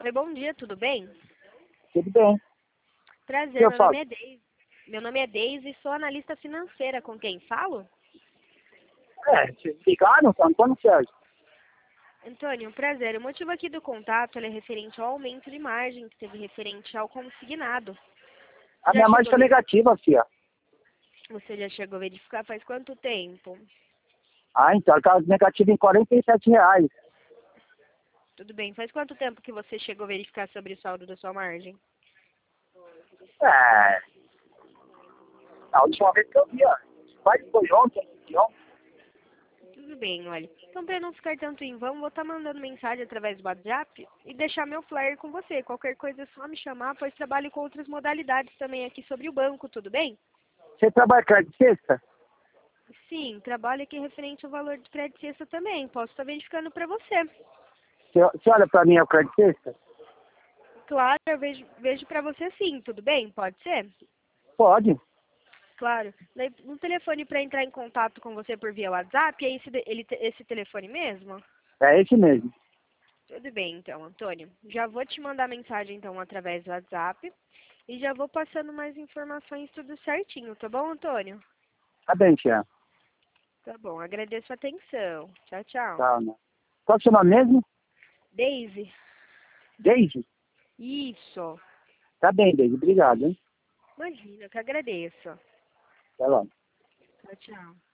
Oi, bom dia, tudo bem? Tudo bem. Prazer, Eu meu falo. nome é Deise. Meu nome é Deise e sou analista financeira. Com quem falo? Se ligaram, tá Antônio Sérgio. Antônio, prazer. O motivo aqui do contato ele é referente ao aumento de margem que teve referente ao consignado. A Já minha margem chegou tá a negativa, filha. Você já chegou a verificar faz quanto tempo? Ah, então, ela tá negativa em R$ 47. Tudo bem. Faz quanto tempo que você chegou a verificar sobre o saldo da sua margem? É, a última vez que eu vi, ó. Foi ontem, Tudo bem, olha. Então, para não ficar tanto em vão, vou estar mandando mensagem através do WhatsApp e deixar meu flyer com você. Qualquer coisa é só me chamar, pois trabalho com outras modalidades também aqui sobre o banco, tudo bem? Você trabalha crédito sexta? Sim, trabalho aqui referente ao valor de crédito sexta também. Posso estar verificando para você. Você olha pra mim, é o crédito sexta? Claro, eu vejo para você sim, tudo bem? Pode ser? Pode. Claro. Daí, um telefone para entrar em contato com você por via WhatsApp, é esse telefone mesmo? É esse mesmo. Tudo bem, então, Antônio. Já vou te mandar mensagem, então, através do WhatsApp. E já vou passando mais informações tudo certinho, tá bom, Antônio? Tá bem, tia. Tá bom, agradeço a atenção. Tchau, tchau. Tá, né? Qual é o seu nome mesmo? Daisy? Deise? Isso. Tá bem, Deise. Obrigado, hein? Imagina, que agradeço. Até logo. Tchau, tchau.